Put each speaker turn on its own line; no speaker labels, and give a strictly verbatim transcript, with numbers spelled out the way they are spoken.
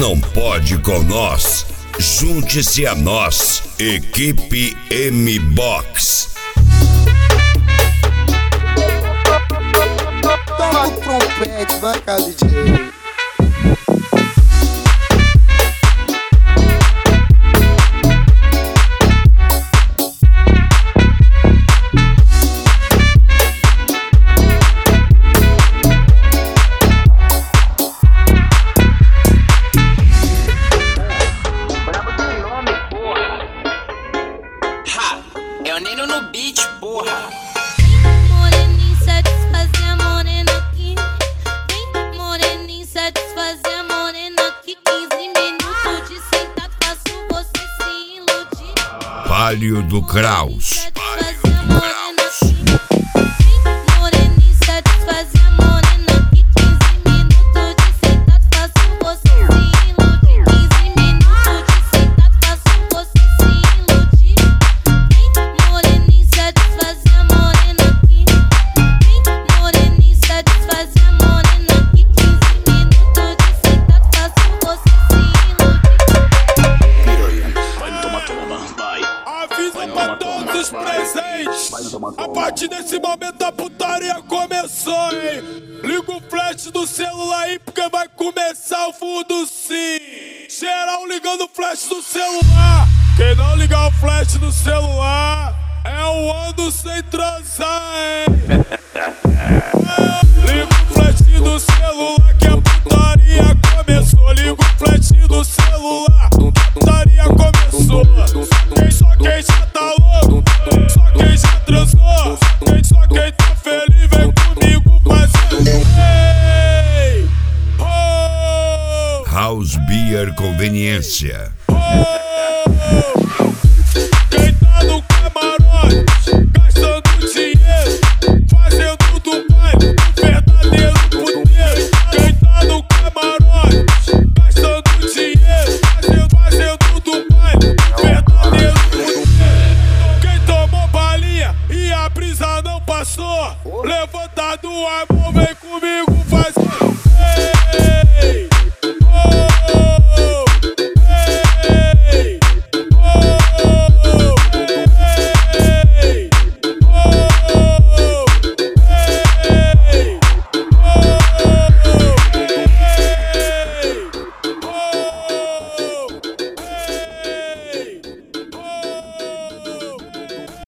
não pode com nós? Junte-se a nós, Equipe M-Box.
Toca o trompete, vai cá, D J.
É o Neno no beat, porra.
Moreninho satisfazer a morena aqui. Vem, moreninho satisfazer a morena aqui. quinze minutos de sentado, faço você se iludir.
Palio do Kraus.
Satisfazer a morena aqui. Vem, moreninho satisfazer a morena aqui. quinze minutos de sentado, faço você se iludir. quinze minutos de sentado, faço você se iludir. Moreninho satisfazer a morena aqui. Vem, moreninho satisfazer a morena aqui. quinze minutos de sentado, faço você se iludir.
Vai no toma, toma, vai.
Avisa pra todos os presentes. A partir desse momento a putaria começou, hein? Liga o flash do celular aí porque vai começar o fundo sim. Geral ligando o flash do celular. Quem não ligar o flash do celular é o ano sem transar, hein? Liga o flash do celular que a putaria começou. Liga o flash do celular, a putaria começou. Quem só quem já tá louco, só quem já transou, quem só quem tá feliz vem comigo fazer. Ei, oh,
House Beer Conveniência.
oh. Quem tá no camarote, gastando dinheiro, fazendo do baile um verdadeiro puteiro. Quem tá no camarote, gastando dinheiro, fazendo, fazendo do baile um verdadeiro puteiro. Quem tomou balinha e a brisa não passou, levanta a mão, vem